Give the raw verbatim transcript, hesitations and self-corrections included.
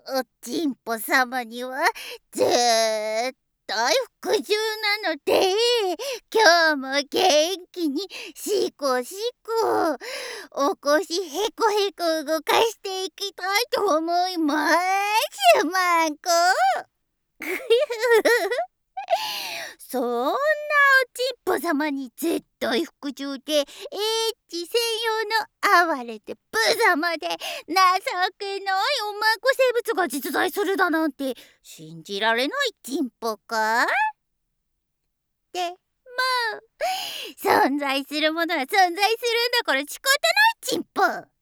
おちんぽ様には絶対服従なので、今日も元気にシコシコお腰へこへこ動かしていきたいと思います。マンコそんなおちんぽ様に絶対服従でエッチ専用の哀れで無様で情けないおまんこ生物が実在するだなんて信じられないちんぽか。でも存在するものは存在するんだから仕方ないちんぽ。